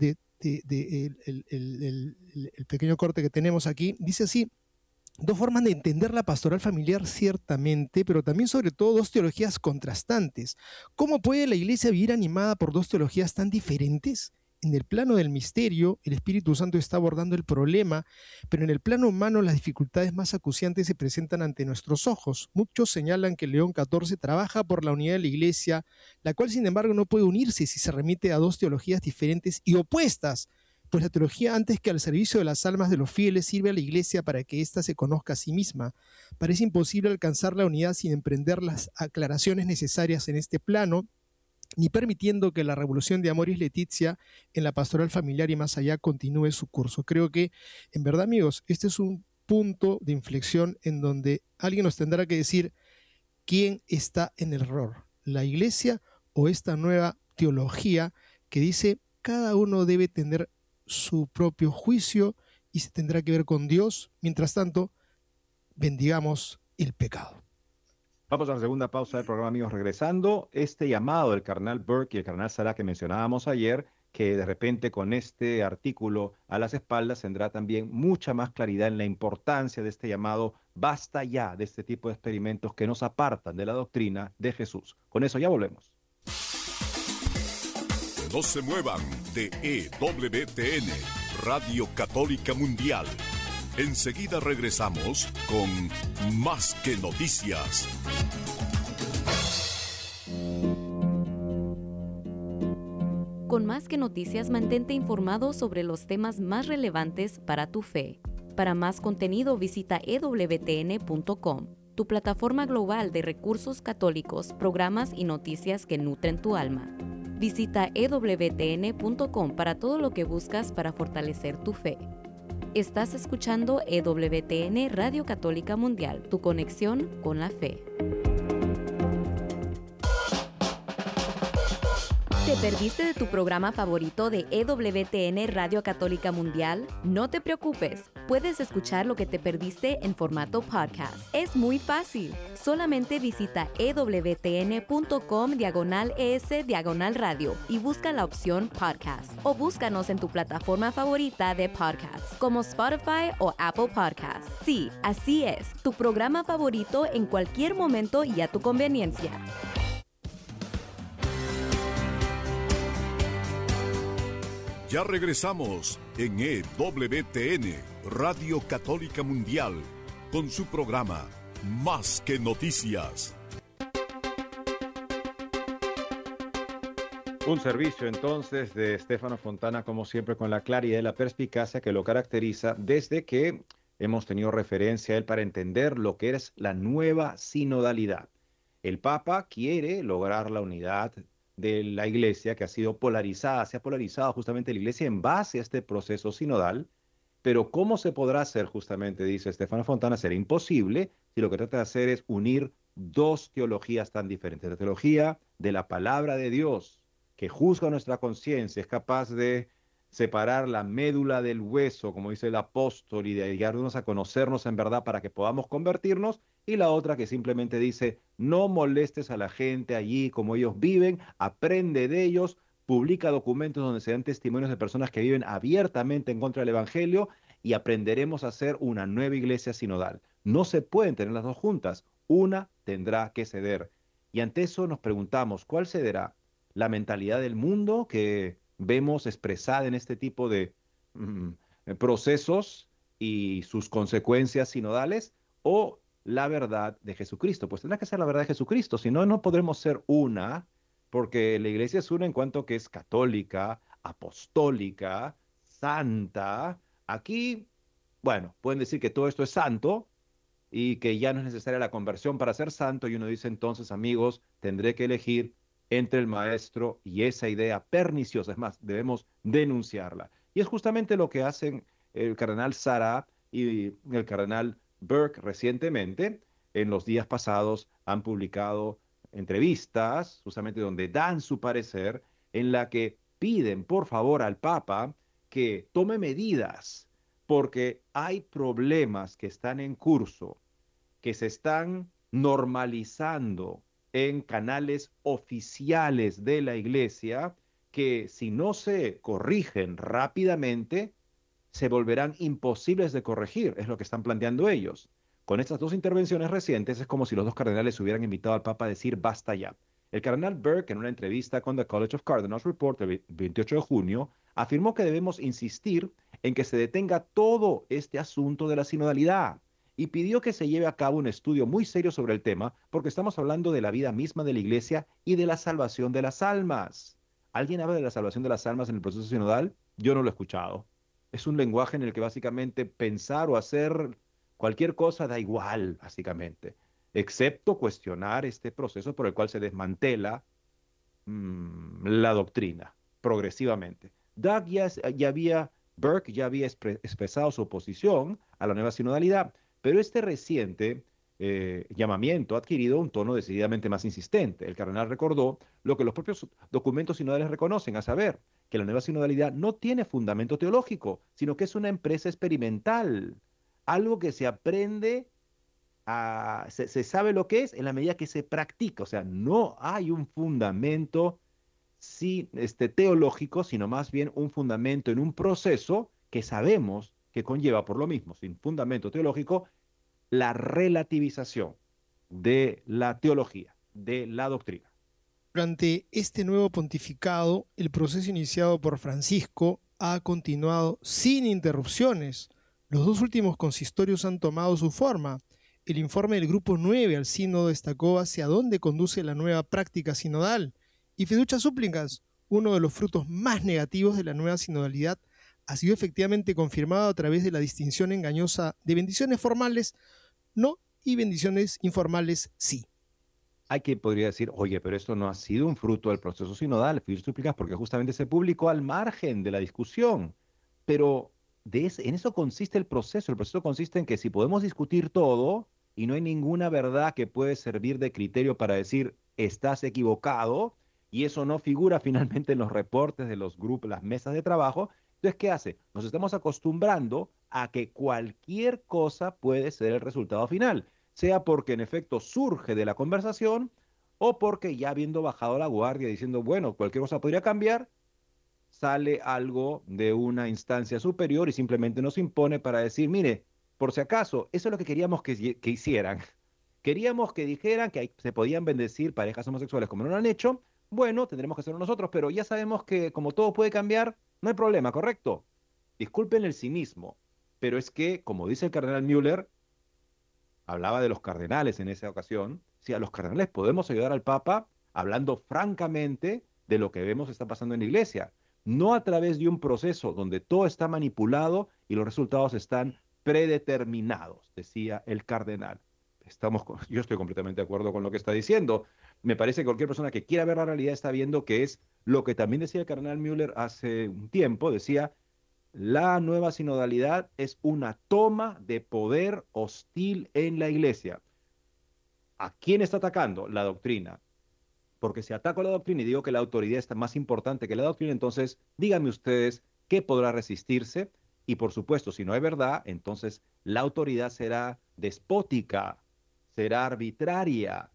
el pequeño corte que tenemos aquí, dice así: dos formas de entender la pastoral familiar ciertamente, pero también sobre todo dos teologías contrastantes. ¿Cómo puede la iglesia vivir animada por dos teologías tan diferentes? En el plano del misterio, el Espíritu Santo está abordando el problema, pero en el plano humano las dificultades más acuciantes se presentan ante nuestros ojos. Muchos señalan que León XIV trabaja por la unidad de la iglesia, la cual sin embargo no puede unirse si se remite a dos teologías diferentes y opuestas, pues la teología, antes que al servicio de las almas de los fieles, sirve a la iglesia para que ésta se conozca a sí misma. Parece imposible alcanzar la unidad sin emprender las aclaraciones necesarias en este plano, ni permitiendo que la revolución de Amoris Laetitia en la pastoral familiar y más allá continúe su curso. Creo que, en verdad, amigos, este es un punto de inflexión en donde alguien nos tendrá que decir quién está en el error, la iglesia o esta nueva teología que dice cada uno debe tener su propio juicio y se tendrá que ver con Dios. Mientras tanto, bendigamos el pecado. Vamos a la segunda pausa del programa, amigos. Regresando, este llamado del cardenal Burke y el cardenal Salah que mencionábamos ayer, que de repente con este artículo a las espaldas tendrá también mucha más claridad en la importancia de este llamado. Basta ya de este tipo de experimentos que nos apartan de la doctrina de Jesús. Con eso ya volvemos. No se muevan de EWTN, Radio Católica Mundial. Enseguida regresamos con Más que Noticias. Con Más que Noticias, mantente informado sobre los temas más relevantes para tu fe. Para más contenido, visita ewtn.com, tu plataforma global de recursos católicos, programas y noticias que nutren tu alma. Visita ewtn.com para todo lo que buscas para fortalecer tu fe. Estás escuchando EWTN Radio Católica Mundial, tu conexión con la fe. ¿Te perdiste de tu programa favorito de EWTN Radio Católica Mundial? No te preocupes, puedes escuchar lo que te perdiste en formato podcast. Es muy fácil. Solamente visita ewtn.com/es/radio y busca la opción podcast. O búscanos en tu plataforma favorita de podcast, como Spotify o Apple Podcasts. Sí, así es, tu programa favorito en cualquier momento y a tu conveniencia. Ya regresamos en EWTN, Radio Católica Mundial, con su programa Más que Noticias. Un servicio entonces de Estefano Fontana, como siempre, con la claridad y la perspicacia que lo caracteriza desde que hemos tenido referencia a él para entender lo que es la nueva sinodalidad. El Papa quiere lograr la unidad de la Iglesia que ha sido polarizada, se ha polarizado justamente la Iglesia en base a este proceso sinodal, pero ¿cómo se podrá hacer justamente, dice Estefano Fontana? Será imposible si lo que trata de hacer es unir dos teologías tan diferentes. La teología de la palabra de Dios, que juzga nuestra conciencia, es capaz de separar la médula del hueso, como dice el apóstol, y de ayudarnos a conocernos en verdad para que podamos convertirnos, y la otra que simplemente dice, no molestes a la gente allí como ellos viven, aprende de ellos, publica documentos donde se dan testimonios de personas que viven abiertamente en contra del Evangelio y aprenderemos a hacer una nueva iglesia sinodal. No se pueden tener las dos juntas, una tendrá que ceder. Y ante eso nos preguntamos, ¿cuál cederá? ¿La mentalidad del mundo que vemos expresada en este tipo de mm, procesos y sus consecuencias sinodales o la verdad de Jesucristo? Pues tendrá que ser la verdad de Jesucristo, si no, no podremos ser una, porque la iglesia es una en cuanto que es católica, apostólica, santa. Aquí, bueno, pueden decir que todo esto es santo y que ya no es necesaria la conversión para ser santo, y uno dice entonces, amigos, tendré que elegir entre el maestro y esa idea perniciosa. Es más, debemos denunciarla. Y es justamente lo que hacen el cardenal Sarah y el cardenal Burke recientemente. En los días pasados han publicado entrevistas, justamente donde dan su parecer, en la que piden por favor al Papa que tome medidas, porque hay problemas que están en curso, que se están normalizando en canales oficiales de la Iglesia, que si no se corrigen rápidamente, se volverán imposibles de corregir, es lo que están planteando ellos. Con estas dos intervenciones recientes es como si los dos cardenales hubieran invitado al Papa a decir basta ya. El cardenal Burke, en una entrevista con The College of Cardinals Report el 28 de junio, afirmó que debemos insistir en que se detenga todo este asunto de la sinodalidad y pidió que se lleve a cabo un estudio muy serio sobre el tema, porque estamos hablando de la vida misma de la Iglesia y de la salvación de las almas. ¿Alguien habla de la salvación de las almas en el proceso sinodal? Yo no lo he escuchado. Es un lenguaje en el que básicamente pensar o hacer cualquier cosa da igual, básicamente, excepto cuestionar este proceso por el cual se desmantela la doctrina progresivamente. Burke ya había expresado su oposición a la nueva sinodalidad, pero este reciente llamamiento ha adquirido un tono decididamente más insistente. El cardenal recordó lo que los propios documentos sinodales reconocen, a saber, que la nueva sinodalidad no tiene fundamento teológico, sino que es una empresa experimental, algo que se aprende se sabe lo que es en la medida que se practica. O sea, no hay un fundamento teológico, sino más bien un fundamento en un proceso que sabemos que conlleva por lo mismo, sin fundamento teológico, la relativización de la teología, de la doctrina. Durante este nuevo pontificado, el proceso iniciado por Francisco ha continuado sin interrupciones. Los dos últimos consistorios han tomado su forma. El informe del Grupo 9 al Sínodo destacó hacia dónde conduce la nueva práctica sinodal. Y Fiducia Supplicans, uno de los frutos más negativos de la nueva sinodalidad, ha sido efectivamente confirmado a través de la distinción engañosa de bendiciones formales no y bendiciones informales sí. Hay quien podría decir, oye, pero esto no ha sido un fruto del proceso sinodal, Fiducia Supplicans, porque justamente se publicó al margen de la discusión. Pero en eso consiste el proceso. El proceso consiste en que si podemos discutir todo y no hay ninguna verdad que puede servir de criterio para decir estás equivocado, y eso no figura finalmente en los reportes de los grupos, las mesas de trabajo, entonces, ¿qué hace? Nos estamos acostumbrando a que cualquier cosa puede ser el resultado final, sea porque en efecto surge de la conversación o porque ya habiendo bajado la guardia diciendo, bueno, cualquier cosa podría cambiar, sale algo de una instancia superior y simplemente nos impone para decir, mire, por si acaso, eso es lo que queríamos que hicieran. Queríamos que dijeran que se podían bendecir parejas homosexuales como no lo han hecho. Bueno, tendremos que hacerlo nosotros, pero ya sabemos que como todo puede cambiar, no hay problema, ¿correcto? Disculpen el cinismo, pero es que, como dice el cardenal Müller, hablaba de los cardenales en esa ocasión, si a los cardenales podemos ayudar al Papa hablando francamente de lo que vemos está pasando en la iglesia, no a través de un proceso donde todo está manipulado y los resultados están predeterminados, decía el cardenal. yo estoy completamente de acuerdo con lo que está diciendo. Me parece que cualquier persona que quiera ver la realidad está viendo que es lo que también decía el cardenal Müller hace un tiempo, decía, la nueva sinodalidad es una toma de poder hostil en la iglesia. ¿A quién está atacando? La doctrina. Porque si ataco la doctrina y digo que la autoridad está más importante que la doctrina, entonces díganme ustedes qué podrá resistirse. Y por supuesto, si no hay verdad, entonces la autoridad será despótica, será arbitraria,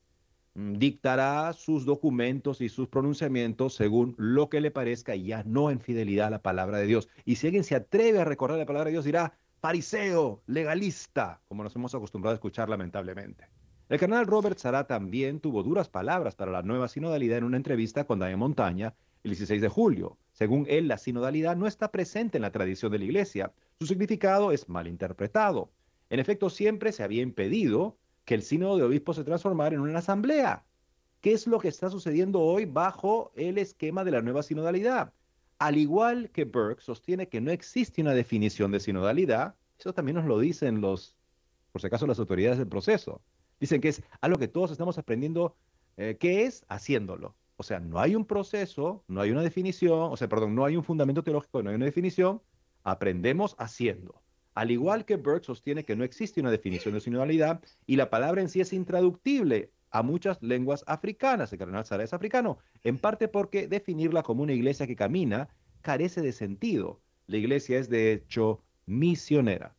dictará sus documentos y sus pronunciamientos según lo que le parezca y ya no en fidelidad a la palabra de Dios. Y si alguien se atreve a recordar la palabra de Dios, dirá fariseo, legalista, como nos hemos acostumbrado a escuchar lamentablemente. El cardenal Robert Sará también tuvo duras palabras para la nueva sinodalidad en una entrevista con Daniel Montaña el 16 de julio. Según él, la sinodalidad no está presente en la tradición de la Iglesia. Su significado es malinterpretado. En efecto, siempre se había impedido que el sínodo de obispos se transformara en una asamblea. ¿Qué es lo que está sucediendo hoy bajo el esquema de la nueva sinodalidad? Al igual que Burke sostiene que no existe una definición de sinodalidad, eso también nos lo dicen por si acaso, las autoridades del proceso. Dicen que es algo que todos estamos aprendiendo, ¿qué es? Haciéndolo. O sea, no hay un proceso, no hay una definición, o sea, perdón, no hay un fundamento teológico, no hay una definición, aprendemos haciendo. Al igual que Burke sostiene que no existe una definición de sinodalidad y la palabra en sí es intraductible a muchas lenguas africanas. El cardenal Sará es africano, en parte porque definirla como una iglesia que camina carece de sentido. La iglesia es de hecho misionera.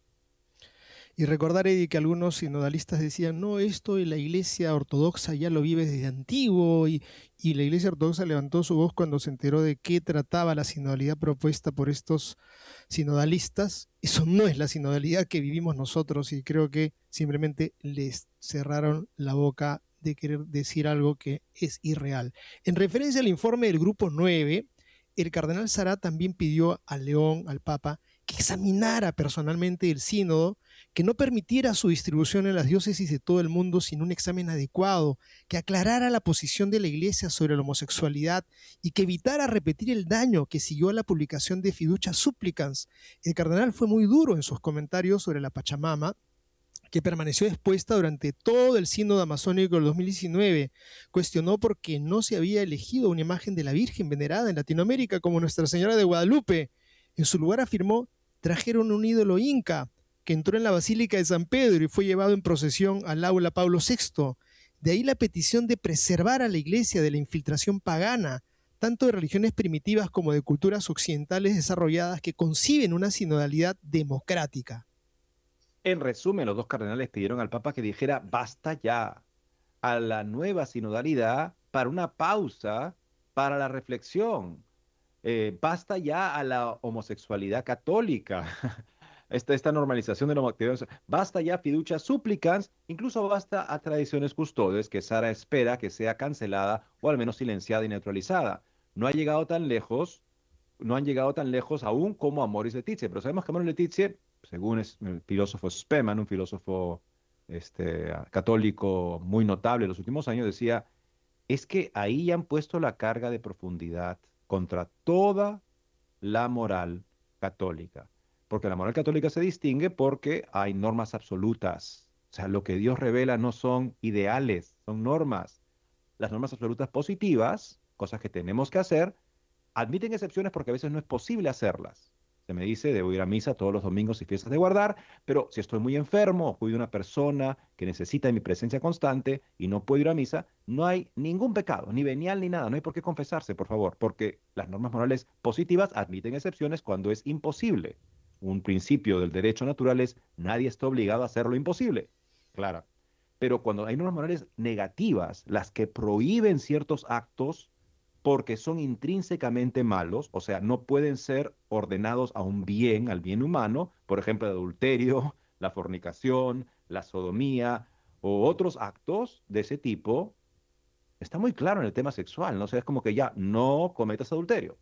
Y recordar, Eddie, que algunos sinodalistas decían, no, esto la iglesia ortodoxa ya lo vive desde antiguo, y la iglesia ortodoxa levantó su voz cuando se enteró de qué trataba la sinodalidad propuesta por estos sinodalistas. Eso no es la sinodalidad que vivimos nosotros, y creo que simplemente les cerraron la boca de querer decir algo que es irreal. En referencia al informe del Grupo 9, el cardenal Sará también pidió al León, al Papa, que examinara personalmente el sínodo, que no permitiera su distribución en las diócesis de todo el mundo sin un examen adecuado, que aclarara la posición de la Iglesia sobre la homosexualidad y que evitara repetir el daño que siguió a la publicación de Fiducia Supplicans. El cardenal fue muy duro en sus comentarios sobre la Pachamama, que permaneció expuesta durante todo el sínodo amazónico del 2019. Cuestionó por qué no se había elegido una imagen de la Virgen venerada en Latinoamérica como Nuestra Señora de Guadalupe. En su lugar afirmó, trajeron un ídolo inca que entró en la Basílica de San Pedro y fue llevado en procesión al aula Pablo VI. De ahí la petición de preservar a la Iglesia de la infiltración pagana, tanto de religiones primitivas como de culturas occidentales desarrolladas que conciben una sinodalidad democrática. En resumen, los dos cardenales pidieron al Papa que dijera basta ya a la nueva sinodalidad para una pausa para la reflexión. Basta ya a la homosexualidad católica, esta normalización de la homosexualidad. Basta ya Fiducia Supplicans, incluso basta a Traditiones Custodes, que Sará espera que sea cancelada o al menos silenciada y neutralizada. No ha llegado tan lejos, no han llegado tan lejos aún como Amoris Laetitia, pero sabemos que Amoris Laetitia, según el filósofo Spemann, un filósofo católico muy notable en los últimos años, decía, es que ahí ya han puesto la carga de profundidad contra toda la moral católica. Porque la moral católica se distingue porque hay normas absolutas. O sea, lo que Dios revela no son ideales, son normas. Las normas absolutas positivas, cosas que tenemos que hacer, admiten excepciones porque a veces no es posible hacerlas. Se me dice, debo ir a misa todos los domingos y fiestas de guardar, pero si estoy muy enfermo o cuido a una persona que necesita de mi presencia constante y no puedo ir a misa, no hay ningún pecado, ni venial ni nada, no hay por qué confesarse, por favor, porque las normas morales positivas admiten excepciones cuando es imposible. Un principio del derecho natural es nadie está obligado a hacer lo imposible. Claro. Pero cuando hay normas morales negativas, las que prohíben ciertos actos, porque son intrínsecamente malos, o sea, no pueden ser ordenados a un bien, al bien humano, por ejemplo, el adulterio, la fornicación, la sodomía o otros actos de ese tipo, está muy claro en el tema sexual, ¿no? O sea, es como que ya no cometas adulterio,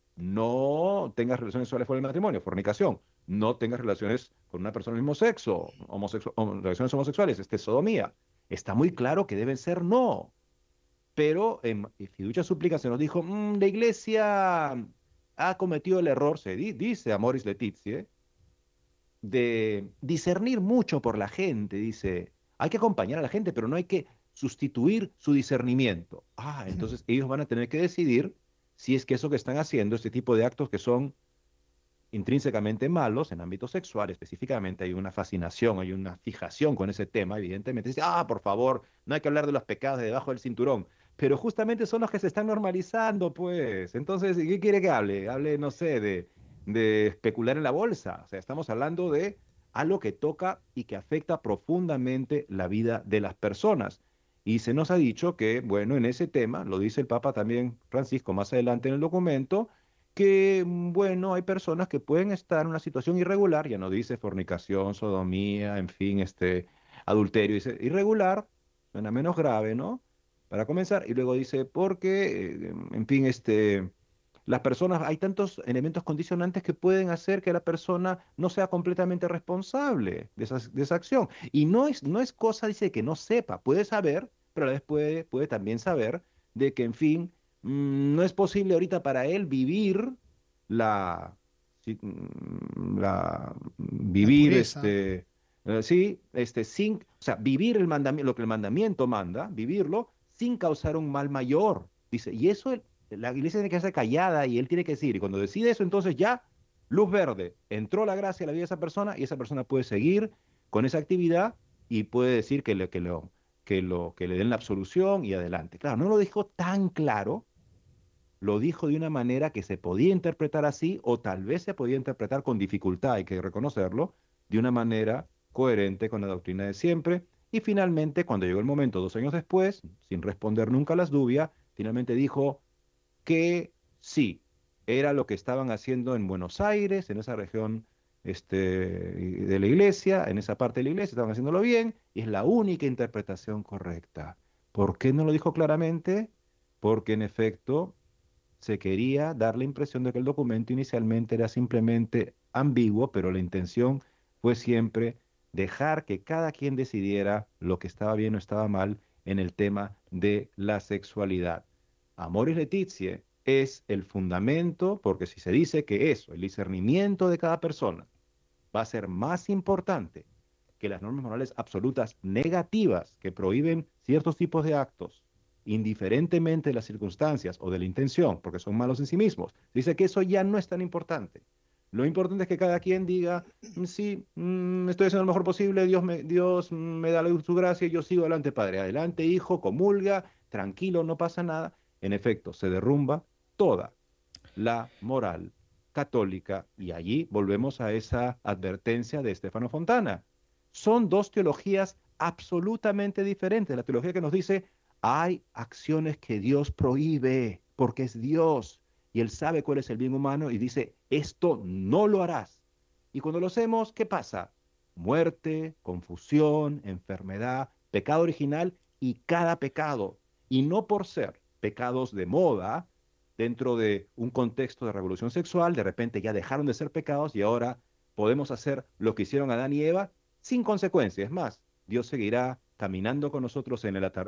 no tengas relaciones sexuales fuera del matrimonio, fornicación, no tengas relaciones con una persona del mismo sexo, relaciones homosexuales, sodomía. Está muy claro que deben ser no. Pero en Fiducia Supplicans se nos dijo, la iglesia ha cometido el error, dice Amoris Laetitia, de discernir mucho por la gente, dice, Hay que acompañar a la gente, pero no hay que sustituir su discernimiento. Entonces ellos van a tener que decidir si es que eso que están haciendo, este tipo de actos que son intrínsecamente malos en ámbito sexual, específicamente hay una fascinación, hay una fijación con ese tema, evidentemente. Dice, por favor, no hay que hablar de los pecados de debajo del cinturón, pero justamente son los que se están normalizando, pues. Entonces, ¿qué quiere que hable? Hable, no sé, de especular en la bolsa. O sea, estamos hablando de algo que toca y que afecta profundamente la vida de las personas. Y se nos ha dicho que, bueno, en ese tema, lo dice el Papa también Francisco más adelante en el documento, que, bueno, hay personas que pueden estar en una situación irregular, ya no dice fornicación, sodomía, en fin, adulterio, dice irregular, suena menos grave, ¿no? Para comenzar, y luego dice, porque, en fin, las personas, hay tantos elementos condicionantes que pueden hacer que la persona no sea completamente responsable de esa acción. Y no es cosa, dice, que no sepa, puede saber, pero a la vez puede también saber de que, en fin, no es posible ahorita para él vivir la, La vivir pureza. sí, sin, o sea, vivir el mandamiento, lo que el mandamiento manda, vivirlo sin causar un mal mayor. Dice, y eso la iglesia tiene que ser callada y él tiene que decir, y cuando decide eso, entonces ya, luz verde, entró la gracia a la vida de esa persona y esa persona puede seguir con esa actividad y puede decir que le den la absolución y adelante. Claro, no lo dijo tan claro, lo dijo de una manera que se podía interpretar así o tal vez se podía interpretar con dificultad, hay que reconocerlo, de una manera coherente con la doctrina de siempre. Y finalmente, cuando llegó el momento, 2 años después, sin responder nunca a las dudas, finalmente dijo que sí, era lo que estaban haciendo en Buenos Aires, en esa región de la iglesia, en esa parte de la iglesia, estaban haciéndolo bien, y es la única interpretación correcta. ¿Por qué no lo dijo claramente? Porque en efecto se quería dar la impresión de que el documento inicialmente era simplemente ambiguo, pero la intención fue siempre dejar que cada quien decidiera lo que estaba bien o estaba mal en el tema de la sexualidad. Amoris Laetitia es el fundamento, porque si se dice que eso, el discernimiento de cada persona, va a ser más importante que las normas morales absolutas negativas que prohíben ciertos tipos de actos, indiferentemente de las circunstancias o de la intención, porque son malos en sí mismos. Dice que eso ya no es tan importante. Lo importante es que cada quien diga, sí, estoy haciendo lo mejor posible, Dios me da su gracia y yo sigo adelante, Padre. Adelante, hijo, comulga, tranquilo, no pasa nada. En efecto, se derrumba toda la moral católica y allí volvemos a esa advertencia de Stefano Fontana. Son dos teologías absolutamente diferentes. La teología que nos dice, hay acciones que Dios prohíbe porque es Dios y Él sabe cuál es el bien humano y dice, esto no lo harás. Y cuando lo hacemos, ¿qué pasa? Muerte, confusión, enfermedad, pecado original y cada pecado. Y no por ser pecados de moda, dentro de un contexto de revolución sexual, de repente ya dejaron de ser pecados y ahora podemos hacer lo que hicieron Adán y Eva sin consecuencias. Es más, Dios seguirá caminando con nosotros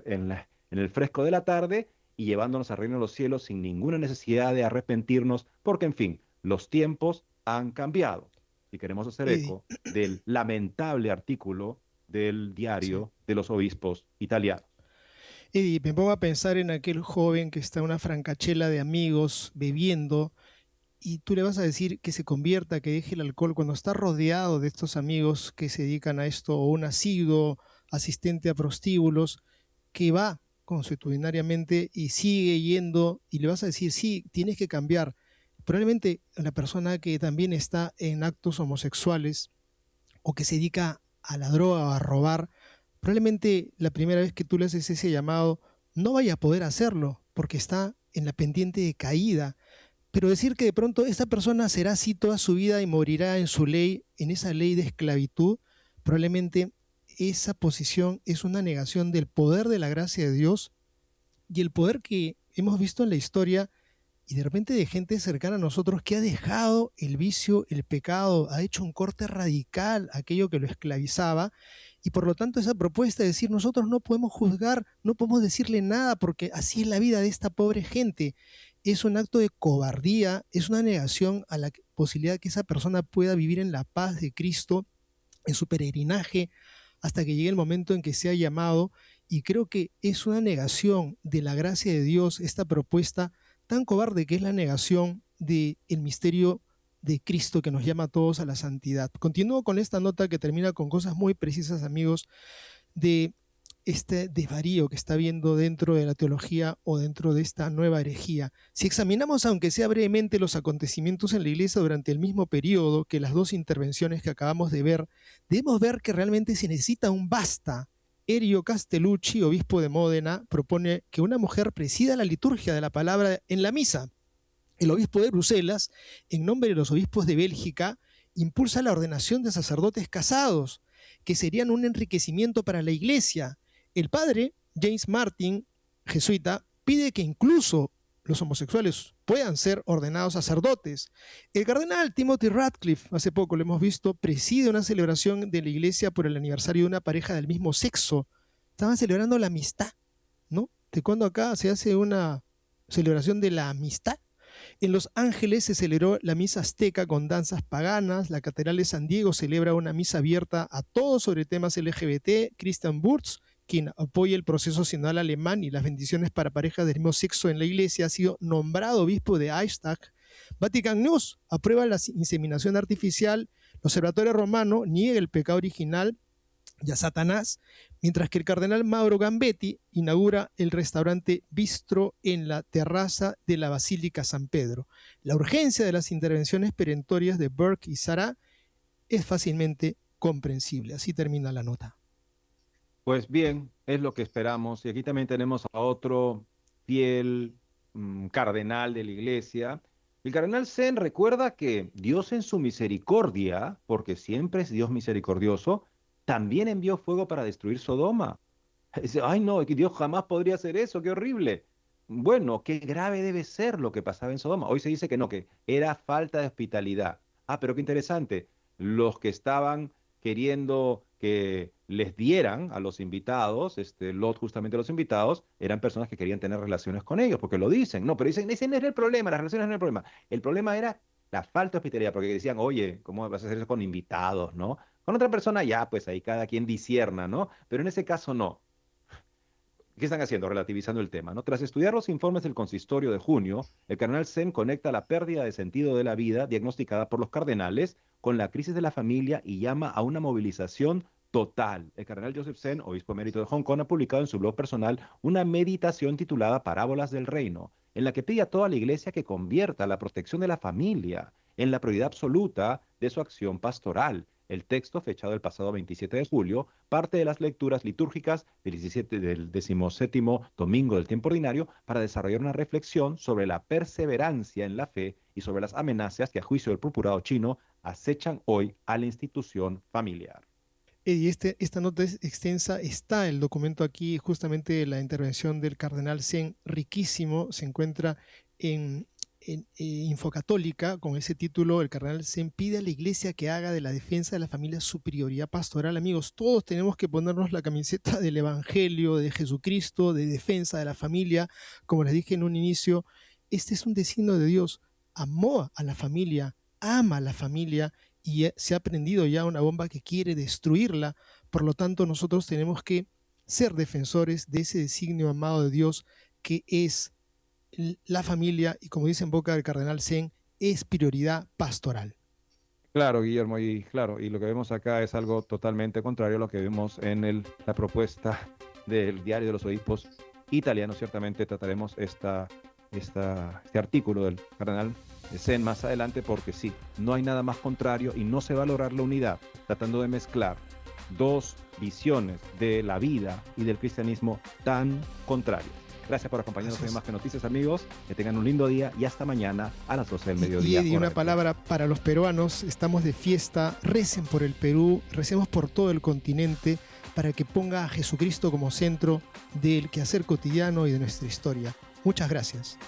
en el fresco de la tarde y llevándonos al reino de los cielos sin ninguna necesidad de arrepentirnos, porque en fin, los tiempos han cambiado. Y queremos hacer Eddie, eco del lamentable artículo del sí. diario de los obispos italianos. Eddie, me pongo a pensar en aquel joven que está en una francachela de amigos bebiendo y tú le vas a decir que se convierta, que deje el alcohol cuando está rodeado de estos amigos que se dedican a esto o un asiduo asistente a prostíbulos que va consuetudinariamente y sigue yendo y le vas a decir, sí, tienes que cambiar. Probablemente la persona que también está en actos homosexuales o que se dedica a la droga o a robar, probablemente la primera vez que tú le haces ese llamado no vaya a poder hacerlo porque está en la pendiente de caída. Pero decir que de pronto esta persona será así toda su vida y morirá en su ley, en esa ley de esclavitud, probablemente esa posición es una negación del poder de la gracia de Dios y el poder que hemos visto en la historia y de repente de gente cercana a nosotros que ha dejado el vicio, el pecado, ha hecho un corte radical a aquello que lo esclavizaba y por lo tanto esa propuesta de decir nosotros no podemos juzgar, no podemos decirle nada porque así es la vida de esta pobre gente, es un acto de cobardía, es una negación a la posibilidad de que esa persona pueda vivir en la paz de Cristo, en su peregrinaje hasta que llegue el momento en que sea llamado, y creo que es una negación de la gracia de Dios, esta propuesta tan cobarde que es la negación del misterio de Cristo que nos llama a todos a la santidad. Continúo con esta nota que termina con cosas muy precisas, amigos, de este desvarío que está habiendo dentro de la teología o dentro de esta nueva herejía. Si examinamos, aunque sea brevemente, los acontecimientos en la iglesia durante el mismo periodo que las dos intervenciones que acabamos de ver, debemos ver que realmente se necesita un basta. Erio Castellucci, obispo de Módena, propone que una mujer presida la liturgia de la palabra en la misa. El obispo de Bruselas, en nombre de los obispos de Bélgica, impulsa la ordenación de sacerdotes casados, que serían un enriquecimiento para la iglesia. El padre James Martin, jesuita, pide que incluso los homosexuales puedan ser ordenados sacerdotes. El cardenal Timothy Ratcliffe, hace poco lo hemos visto, preside una celebración de la iglesia por el aniversario de una pareja del mismo sexo. Estaban celebrando la amistad, ¿no? ¿De cuándo acá se hace una celebración de la amistad? En Los Ángeles se celebró la misa azteca con danzas paganas. La Catedral de San Diego celebra una misa abierta a todos sobre temas LGBT. Christian Wurz, quien apoya el proceso sinodal alemán y las bendiciones para parejas del mismo sexo en la iglesia, ha sido nombrado obispo de Eichstätt. Vatican News aprueba la inseminación artificial. El Observatorio Romano niega el pecado original y a Satanás, mientras que el cardenal Mauro Gambetti inaugura el restaurante Bistro en la terraza de la Basílica San Pedro. La urgencia de las intervenciones perentorias de Burke y Sarah es fácilmente comprensible. Así termina la nota. Pues bien, es lo que esperamos. Y aquí también tenemos a otro fiel cardenal de la iglesia. El cardenal Zen recuerda que Dios en su misericordia, porque siempre es Dios misericordioso, también envió fuego para destruir Sodoma. Dice, ay no, que Dios jamás podría hacer eso, qué horrible. Bueno, qué grave debe ser lo que pasaba en Sodoma. Hoy se dice que no, que era falta de hospitalidad. Ah, pero qué interesante. Los que estaban queriendo que les dieran a los invitados, Lot justamente a los invitados, eran personas que querían tener relaciones con ellos, porque lo dicen. No, pero dicen, ese no es el problema, las relaciones no es el problema. El problema era la falta de hospitalidad, porque decían, oye, ¿cómo vas a hacer eso con invitados, no? Con otra persona ya, pues ahí cada quien discierna, ¿no? Pero en ese caso no. ¿Qué están haciendo? Relativizando el tema, ¿no? Tras estudiar los informes del consistorio de junio, el cardenal Zen conecta la pérdida de sentido de la vida diagnosticada por los cardenales con la crisis de la familia y llama a una movilización total. El cardenal Joseph Zen, obispo emérito de Hong Kong, ha publicado en su blog personal una meditación titulada Parábolas del Reino, en la que pide a toda la iglesia que convierta la protección de la familia en la prioridad absoluta de su acción pastoral. El texto, fechado el pasado 27 de julio, parte de las lecturas litúrgicas del 17º domingo del tiempo ordinario para desarrollar una reflexión sobre la perseverancia en la fe y sobre las amenazas que, a juicio del purpurado chino, acechan hoy a la institución familiar. Y esta nota es extensa, está el documento aquí, justamente la intervención del cardenal Zen, riquísimo, se encuentra en Infocatólica, con ese título. El cardenal Zen pide a la iglesia que haga de la defensa de la familia su prioridad pastoral. Amigos, todos tenemos que ponernos la camiseta del Evangelio, de Jesucristo, de defensa de la familia. Como les dije en un inicio, este es un designio de Dios. Amó a la familia, ama a la familia, y se ha prendido ya una bomba que quiere destruirla. Por lo tanto, nosotros tenemos que ser defensores de ese designio amado de Dios, que es la familia, y como dice en boca del cardenal Zen, es prioridad pastoral. Claro, Guillermo, y claro, y lo que vemos acá es algo totalmente contrario a lo que vemos en la propuesta del Diario de los Obispos italianos. Ciertamente trataremos este artículo del cardenal Zen más adelante, porque sí, no hay nada más contrario y no se va a lograr la unidad tratando de mezclar dos visiones de la vida y del cristianismo tan contrarias. Gracias por acompañarnos en Más que Noticias, amigos. Que tengan un lindo día y hasta mañana a las 12 del mediodía. Y una palabra para los peruanos. Estamos de fiesta. Recen por el Perú, recemos por todo el continente para que ponga a Jesucristo como centro del quehacer cotidiano y de nuestra historia. Muchas gracias.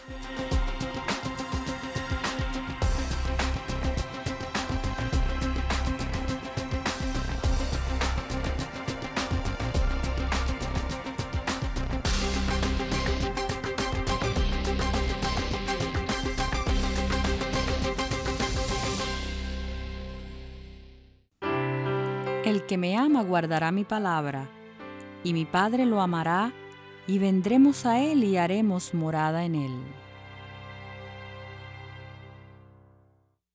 El que me ama guardará mi palabra, y mi Padre lo amará, y vendremos a él y haremos morada en él.